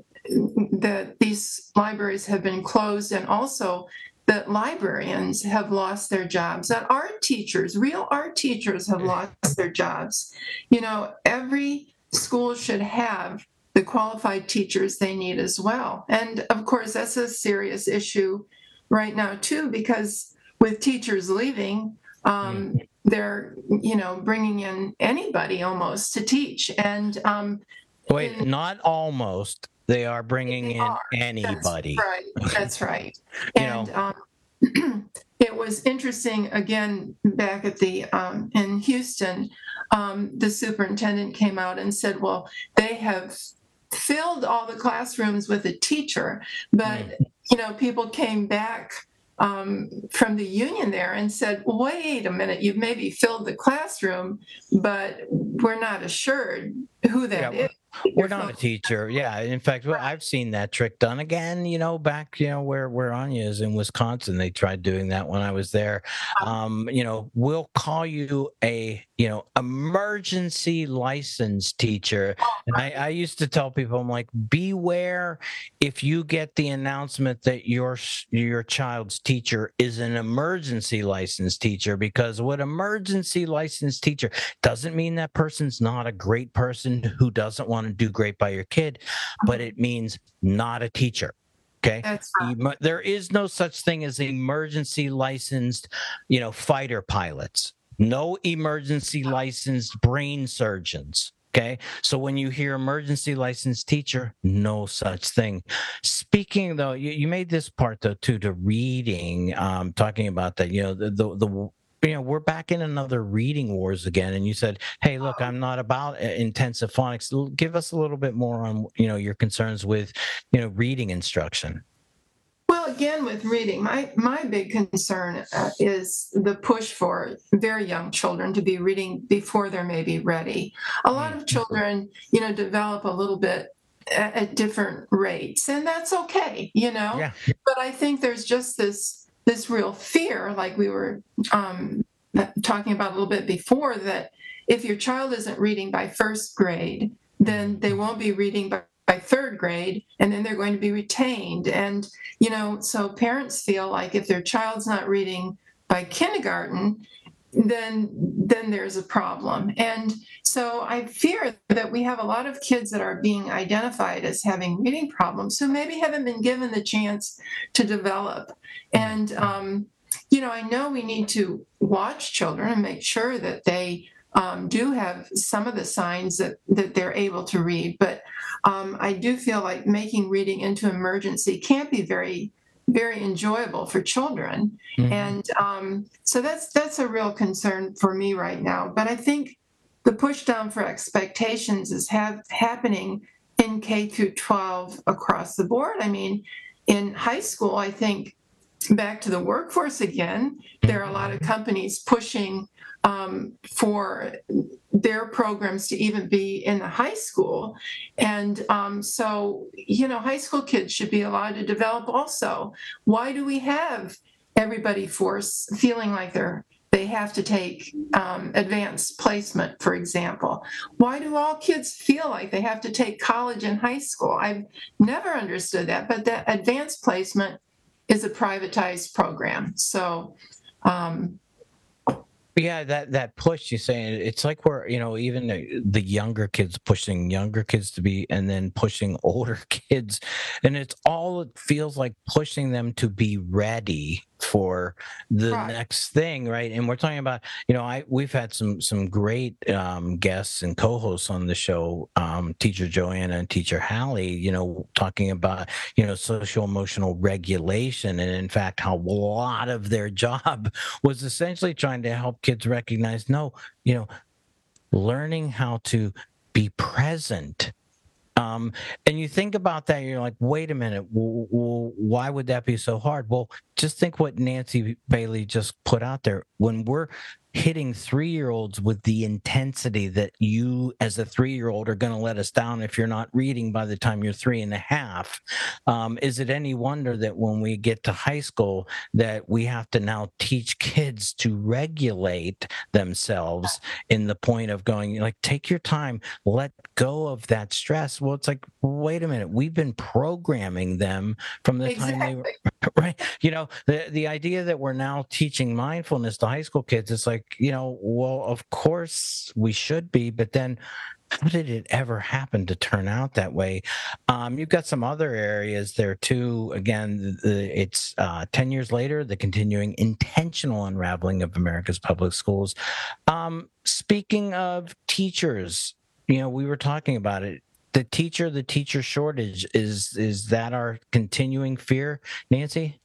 that these libraries have been closed, and also that librarians have lost their jobs, that art teachers, real art teachers have lost their jobs. You know, every school should have the qualified teachers they need as well. And of course, that's a serious issue right now too, because with teachers leaving, um, they're, you know, bringing in anybody almost to teach. And um, wait, in, not almost. They are bringing they in are. anybody. That's right. That's right. you and know. um, it was interesting, again, back at the, um, in Houston, um, the superintendent came out and said, well, they have filled all the classrooms with a teacher, but, mm. you know, people came back um, from the union there and said, wait a minute, you've maybe filled the classroom, but we're not assured who that yeah, is. We're not a teacher. Yeah. In fact, I've seen that trick done again, you know, back, you know, where, where Anya is in Wisconsin. They tried doing that when I was there. Um, you know, we'll call you a, you know, emergency licensed teacher. And I, I used to tell people, I'm like, beware if you get the announcement that your, your child's teacher is an emergency licensed teacher, because what emergency licensed teacher doesn't mean that person's not a great person who doesn't want to do great by your kid, but it means not a teacher. Okay. That's right. There is no such thing as emergency licensed, you know, fighter pilots, no emergency licensed brain surgeons. Okay. So when you hear emergency licensed teacher, no such thing. Speaking though, you, you made this part though, too, to reading, um, talking about that, you know, the, the, the you know, we're back in another reading wars again. And you said, hey, look, I'm not about intensive phonics. Give us a little bit more on, you know, your concerns with, you know, reading instruction. Well, again, with reading, my, my big concern uh, is the push for very young children to be reading before they're maybe ready. A lot of children, you know, develop a little bit at, at different rates, and that's okay, you know. Yeah. But I think there's just this this real fear, like we were um, talking about a little bit before, that if your child isn't reading by first grade, then they won't be reading by, by third grade, and then they're going to be retained. And, you know, so parents feel like if their child's not reading by kindergarten, then then there's a problem. And so I fear that we have a lot of kids that are being identified as having reading problems who maybe haven't been given the chance to develop. And, um, you know, I know we need to watch children and make sure that they um, do have some of the signs that, that they're able to read. But um, I do feel like making reading into emergency can't be very very enjoyable for children. Mm-hmm. And um, so that's that's a real concern for me right now. But I think the push down for expectations is have, happening in K through twelve across the board. I mean, in high school, I think back to the workforce again, there are a lot of companies pushing um, for their programs to even be in the high school. And um, so, you know, high school kids should be allowed to develop also. Why do we have everybody force feeling like they're they have to take um, advanced placement, for example? Why do all kids feel like they have to take college and high school? I've never understood that, but that advanced placement is a privatized program. So, um, yeah, that, that push you're saying, it's like we're, you know, even the, the younger kids pushing younger kids to be, and then pushing older kids. And it's all, it feels like pushing them to be ready for the right. next thing, right? And we're talking about, you know, I we've had some some great um, guests and co-hosts on the show, um, Teacher Joanna and Teacher Hallie, you know, talking about, you know, social emotional regulation, and in fact, how a lot of their job was essentially trying to help kids recognize, no, you know, learning how to be present Um, and you think about that, you're like, wait a minute, w- w- why would that be so hard? Well, just think what Nancy Bailey just put out there. When we're hitting three-year-olds with the intensity that you as a three-year-old are going to let us down if you're not reading by the time you're three and a half, um, is it any wonder that when we get to high school that we have to now teach kids to regulate themselves in the point of going, like, take your time, let go of that stress? Well, it's like, wait a minute, we've been programming them from the exactly. time they were, right? You know, the, the idea that we're now teaching mindfulness to high school kids, it's like, you know, well, of course we should be, but then how did it ever happen to turn out that way? Um, you've got some other areas there too. Again, the, it's uh, ten years later, the continuing intentional unraveling of America's public schools. Um, speaking of teachers, you know, we were talking about it. The teacher, the teacher shortage, is is that our continuing fear, Nancy?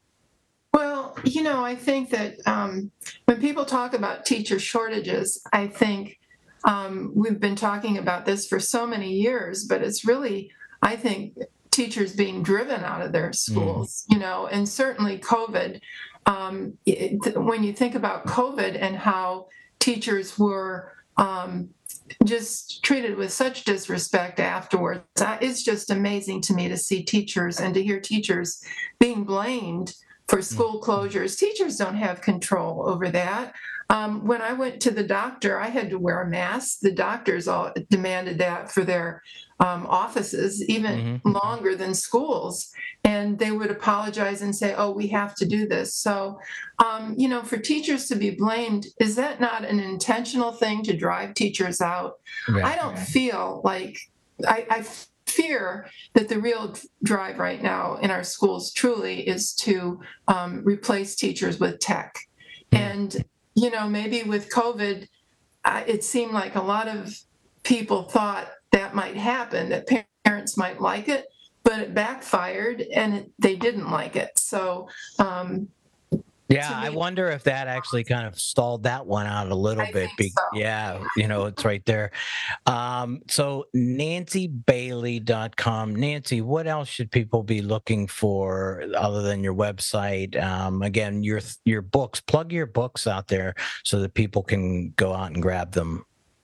Well, you know, I think that um, when people talk about teacher shortages, I think um, we've been talking about this for so many years, but it's really, I think, teachers being driven out of their schools, mm. you know, and certainly COVID. Um, it, when you think about COVID and how teachers were um, just treated with such disrespect afterwards, it's just amazing to me to see teachers and to hear teachers being blamed for school closures. Teachers don't have control over that. Um, when I went to the doctor, I had to wear a mask. The doctors all demanded that for their um, offices, even mm-hmm. longer than schools. And they would apologize and say, oh, we have to do this. So, um, you know, for teachers to be blamed, is that not an intentional thing to drive teachers out? Right. I don't feel like, I, I fear that the real drive right now in our schools truly is to um, replace teachers with tech. And, you know, maybe with COVID, uh, it seemed like a lot of people thought that might happen, that parents might like it, but it backfired and it, they didn't like it. So, um, yeah, I wonder if that actually kind of stalled that one out a little I bit. think so. Yeah, you know, it's right there. Um, so nancy bailey dot com. Nancy, what else should people be looking for other than your website? Um, again, your your books, plug your books out there so that people can go out and grab them.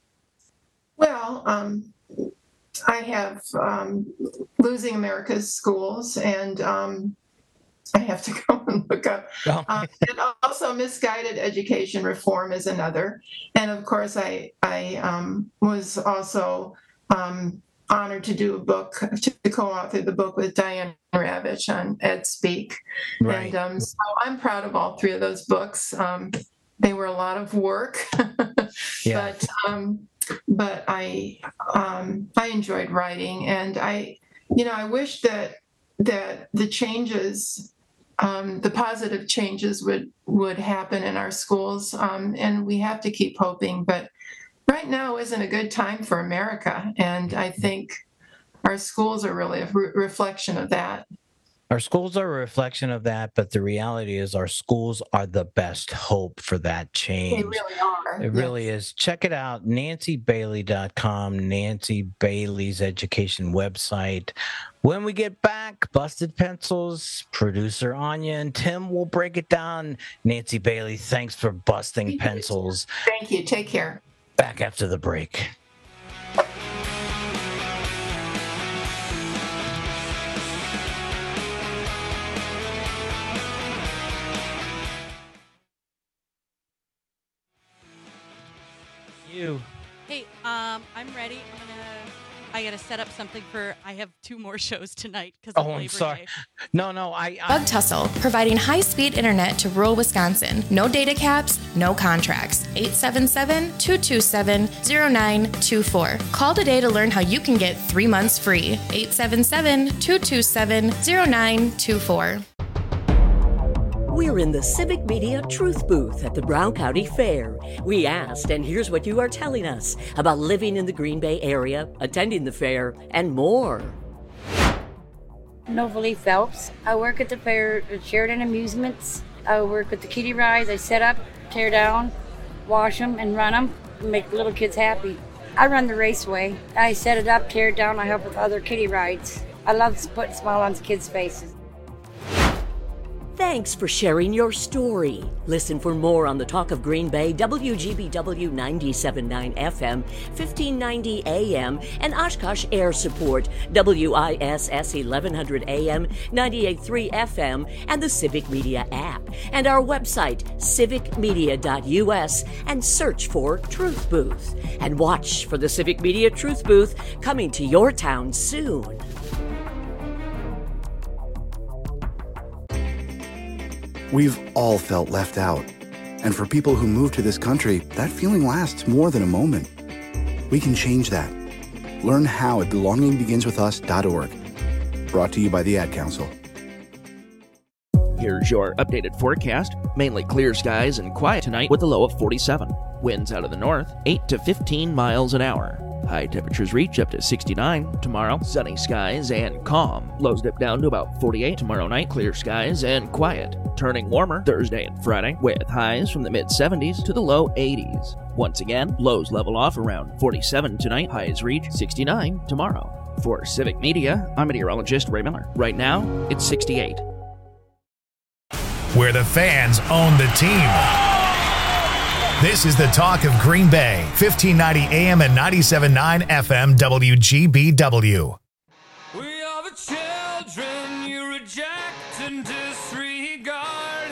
Well, um, I have um, Losing America's Schools, and um, I have to go and look up. Oh. Um, and also Misguided Education Reform is another. And of course, I I um, was also um, honored to do a book, to co-author the book with Diane Ravitch on EdSpeak. Right. And um, so I'm proud of all three of those books. Um, they were a lot of work, yeah. but um, but I um, I enjoyed writing, and I you know I wish that that the changes. Um, the positive changes would, would happen in our schools, um, and we have to keep hoping. But right now isn't a good time for America, and I think our schools are really a re- reflection of that. Our schools are a reflection of that, but the reality is our schools are the best hope for that change. They really are. It really yes. is. Check it out, nancy bailey dot com, Nancy Bailey's education website. When we get back, Busted Pencils, producer Anya and Tim will break it down. Nancy Bailey, thanks for busting Thank pencils. You. Thank you. Take care. Back after the break. You. Hey, um, I'm ready. I'm gonna. I gotta set up something for. I have two more shows tonight because of oh, Labor I'm sorry. Day. No, no, I, I. Bug Tussle, providing high-speed internet to rural Wisconsin. No data caps, no contracts. eight seven seven, two two seven, zero nine two four. Call today to learn how you can get three months free. eight seven seven, two two seven, zero nine two four. We're in the Civic Media Truth Booth at the Brown County Fair. We asked, and here's what you are telling us about living in the Green Bay area, attending the fair, and more. Novalee Phelps. I work at the fair at Sheridan Amusements. I work with the kiddie rides. I set up, tear down, wash them, and run them, make little kids happy. I run the raceway. I set it up, tear it down. I help with other kiddie rides. I love putting a smile on kids' faces. Thanks for sharing your story. Listen for more on the Talk of Green Bay, W G B W ninety-seven point nine F M, fifteen ninety A M, and Oshkosh Air Support, W I S S eleven hundred A M, ninety-eight point three F M, and the Civic Media app. And our website, civic media dot U S, and search for Truth Booth. And watch for the Civic Media Truth Booth coming to your town soon. We've all felt left out. And for people who move to this country, that feeling lasts more than a moment. We can change that. Learn how at belonging begins with us dot org. Brought to you by the Ad Council. Here's your updated forecast. Mainly clear skies and quiet tonight with a low of forty-seven. Winds out of the north, eight to fifteen miles an hour. High temperatures reach up to sixty-nine. Tomorrow, sunny skies and calm. Lows dip down to about forty-eight. Tomorrow night, clear skies and quiet. Turning warmer Thursday and Friday, with highs from the mid seventies to the low eighties. Once again, lows level off around forty-seven tonight. Highs reach sixty-nine tomorrow. For Civic Media, I'm meteorologist Ray Miller. Right now, it's sixty-eight. Where the fans own the team. This is the Talk of Green Bay, fifteen ninety A M and ninety-seven point nine F M W G B W. We are the children you reject and disregard.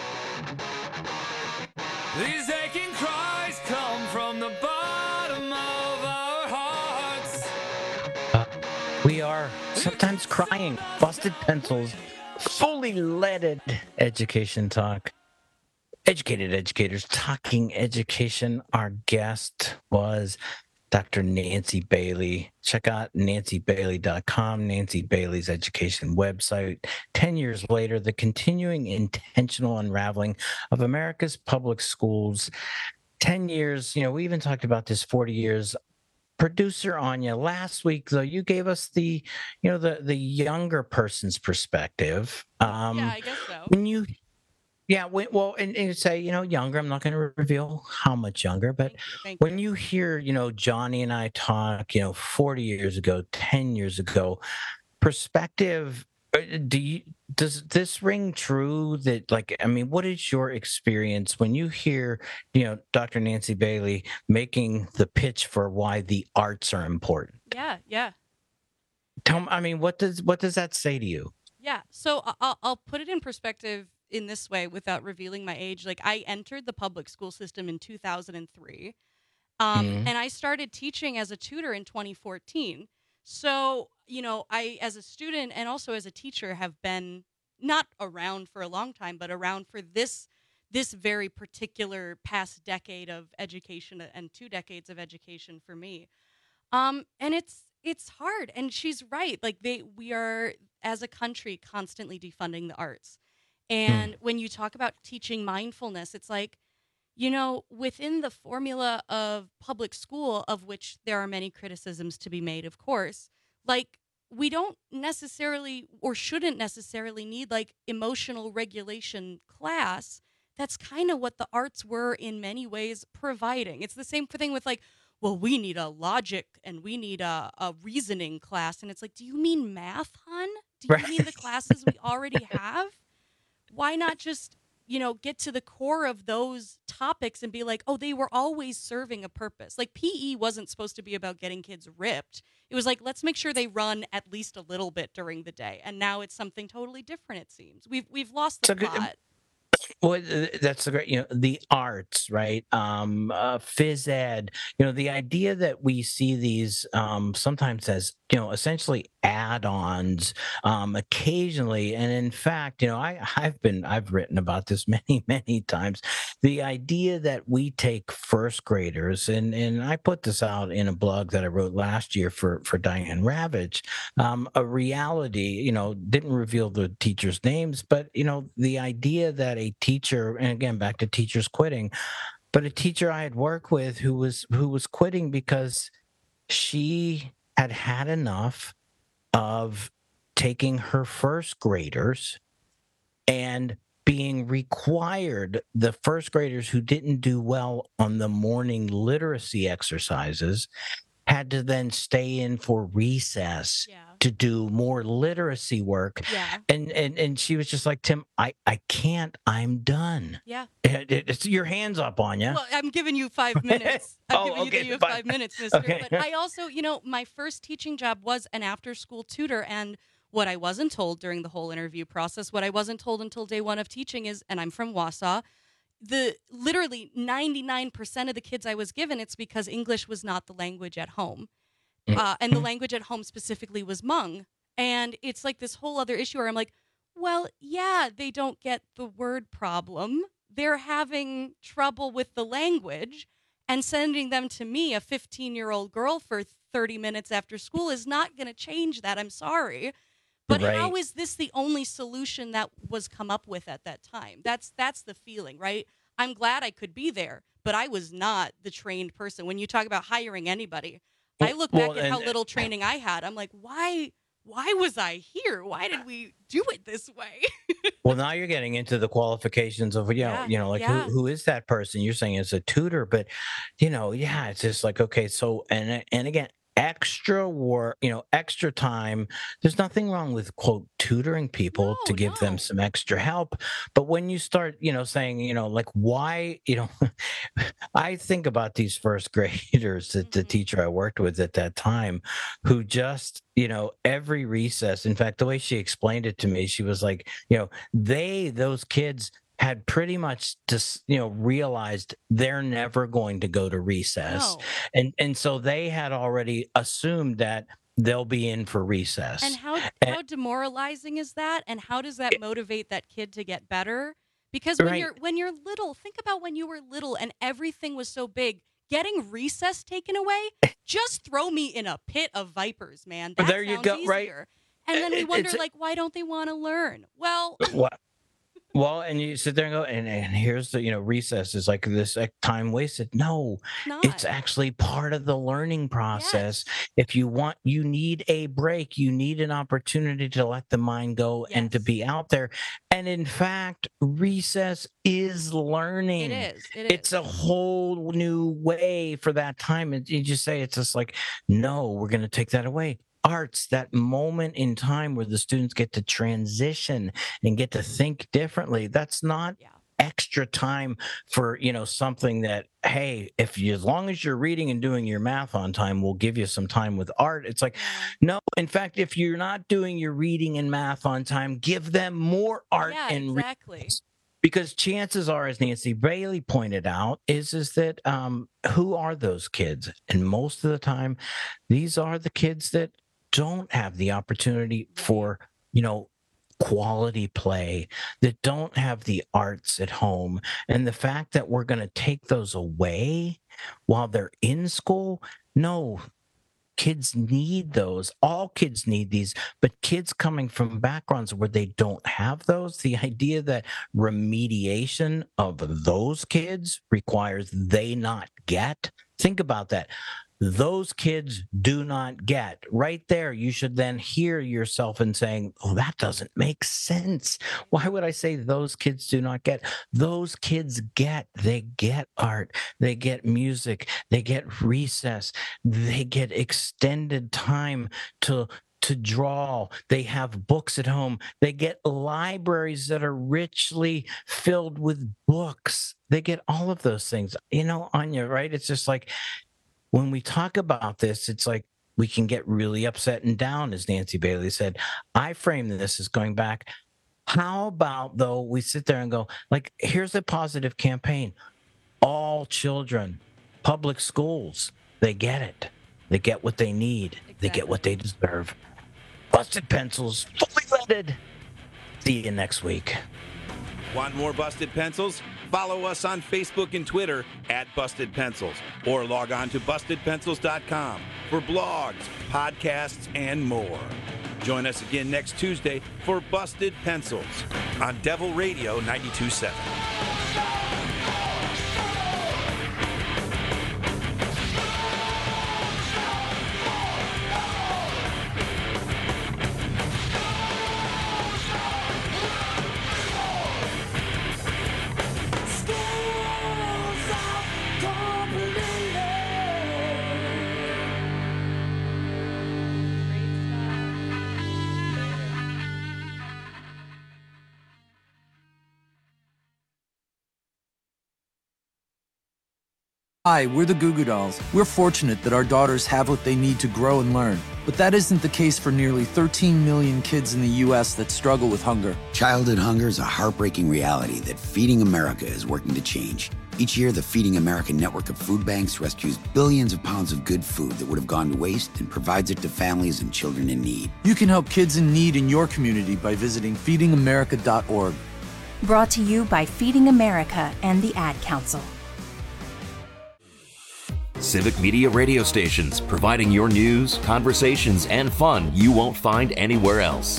These aching cries come from the bottom of our hearts. Uh, we are sometimes crying. Busted Pencils, fully leaded education talk. Educated educators talking education. Our guest was Doctor Nancy Bailey. Check out nancy bailey dot com, Nancy Bailey's education website. Ten years later, the continuing intentional unraveling of America's public schools. Ten years, you know, we even talked about this forty years. Producer Anya, last week, though, you gave us the, you know, the, the younger person's perspective. Um, yeah, I guess so. When you... Yeah, well, and, and say, you know, younger, I'm not going to reveal how much younger, but Thank you, thank when you hear, you know, Johnny and I talk, you know, forty years ago, ten years ago, perspective, do you, does this ring true that, like, I mean, what is your experience when you hear, you know, Doctor Nancy Bailey making the pitch for why the arts are important? Yeah, yeah. Tell me, I mean, what does, what does that say to you? Yeah, so I'll, I'll put it in perspective in this way without revealing my age. Like, I entered the public school system in two thousand three, um, Mhm. and I started teaching as a tutor in twenty fourteen. So, you know, I, as a student and also as a teacher, have been not around for a long time, but around for this this very particular past decade of education and two decades of education for me. Um, and it's it's hard. And she's right. Like, they we are, as a country, constantly defunding the arts. And mm. when you talk about teaching mindfulness, it's like, you know, within the formula of public school, of which there are many criticisms to be made, of course, like, we don't necessarily or shouldn't necessarily need like emotional regulation class. That's kind of what the arts were in many ways providing. It's the same thing with like, well, we need a logic and we need a, a reasoning class. And it's like, do you mean math, hun? Do you Right. mean the classes we already have? Why not just, you know, get to the core of those topics and be like, oh, they were always serving a purpose. Like, P E wasn't supposed to be about getting kids ripped. It was like, let's make sure they run at least a little bit during the day. And now it's something totally different, it seems. We've we've lost the So good- plot. Well, th- that's the great, you know, the arts, right? Um, uh, phys ed, you know, the idea that we see these um, sometimes as, you know, essentially add-ons, um, occasionally, and in fact, you know, I, I've been, I've written about this many, many times. The idea that we take first graders, and and I put this out in a blog that I wrote last year for for Diane Ravitch, um, a reality, you know, didn't reveal the teachers' names, but you know, the idea that a teacher, and again, back to teachers quitting, but a teacher I had worked with who was who was quitting because she had had enough of taking her first graders and being required, the first graders who didn't do well on the morning literacy exercises had to then stay in for recess Yeah. to do more literacy work. Yeah. And and and she was just like, Tim, I, I can't, I'm done. Yeah. It, it- it's your hands up on you. Well, I'm giving you five minutes. I'm Oh, giving okay, you, you fine. five minutes, mister. Okay. But I also, you know, my first teaching job was an after-school tutor, and what I wasn't told during the whole interview process, what I wasn't told until day one of teaching is, and I'm from Wausau, the literally ninety-nine percent of the kids I was given, it's because English was not the language at home. Uh, and the language at home specifically was Hmong. And it's like this whole other issue where I'm like, well, yeah, they don't get the word problem. They're having trouble with the language, and sending them to me, a fifteen-year-old girl, for thirty minutes after school is not going to change that. I'm sorry. But Right. how is this the only solution that was come up with at that time? That's that's the feeling, right? I'm glad I could be there, but I was not the trained person. When you talk about hiring anybody, I look back Well, at how and- little training I had. I'm like, why why was I here? Why did we do it this way? Well, now you're getting into the qualifications of, you know, Yeah, you know, like yeah. who, who is that person? You're saying it's a tutor, but, you know, yeah, it's just like, okay, so, and, and again, extra work, you know, extra time. There's nothing wrong with, quote, tutoring people to give them some extra help. But when you start, you know, saying, you know, like, why, you know, I think about these first graders that the teacher I worked with at that time, who just, you know, every recess, in fact, the way she explained it to me, she was like, you know, they, those kids had pretty much just, you know, realized they're never going to go to recess. No. And and so they had already assumed that they'll be in for recess. And how how demoralizing is that? And how does that motivate that kid to get better? Because when Right. you're when you're little, think about when you were little and everything was so big. Getting recess taken away, just throw me in a pit of vipers, man. That There you sounds go, right. easier. And then we It- wonder, it's- like, why don't they want to learn? Well, What? Well, and you sit there and go, and, and here's the, you know, recess is like this like, time wasted. No, it's actually part of the learning process. If you want, you need a break, you need an opportunity to let the mind go and to be out there. And in fact, recess is learning. It is. It It's a whole new way for that time. And you just say, it's just like, no, we're going to take that away. Arts, that moment in time where the students get to transition and get to think differently. That's not extra time for, you know, something that, hey, if you, as long as you're reading and doing your math on time, we'll give you some time with art. It's like, no, in fact, if you're not doing your reading and math on time, give them more art yeah, and re- exactly. because chances are, as Nancy Bailey pointed out, is is that um, who are those kids? And most of the time, these are the kids that don't have the opportunity for, you know, quality play, that don't have the arts at home. And the fact that we're going to take those away while they're in school, no. Kids need those. All kids need these, but kids coming from backgrounds where they don't have those, the idea that remediation of those kids requires they not get, think about that. Those kids do not get. Right there, you should then hear yourself and saying, oh, that doesn't make sense. Why would I say those kids do not get? Those kids get. They get art. They get music. They get recess. They get extended time to to draw. They have books at home. They get libraries that are richly filled with books. They get all of those things. You know, Anya, right? It's just like, when we talk about this, it's like we can get really upset and down, as Nancy Bailey said. I frame this as going back. How about, though, we sit there and go, like, here's a positive campaign. All children, public schools, they get it. They get what they need. Exactly. They get what they deserve. Busted Pencils, fully leaded. See you next week. Want more Busted Pencils? Follow us on Facebook and Twitter at Busted Pencils, or log on to busted pencils dot com for blogs, podcasts, and more. Join us again next Tuesday for Busted Pencils on Devil Radio ninety-two point seven. Hi, we're the Goo Goo Dolls. We're fortunate that our daughters have what they need to grow and learn. But that isn't the case for nearly thirteen million kids in the U S that struggle with hunger. Childhood hunger is a heartbreaking reality that Feeding America is working to change. Each year, the Feeding America network of food banks rescues billions of pounds of good food that would have gone to waste and provides it to families and children in need. You can help kids in need in your community by visiting feeding america dot org. Brought to you by Feeding America and the Ad Council. Civic Media radio stations, providing your news, conversations, and fun you won't find anywhere else.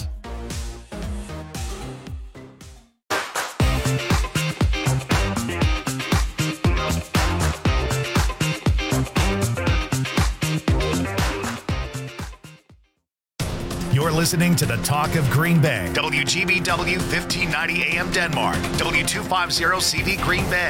You're listening to the Talk of Green Bay. W G B W fifteen ninety A M Denmark. W two fifty C V Green Bay.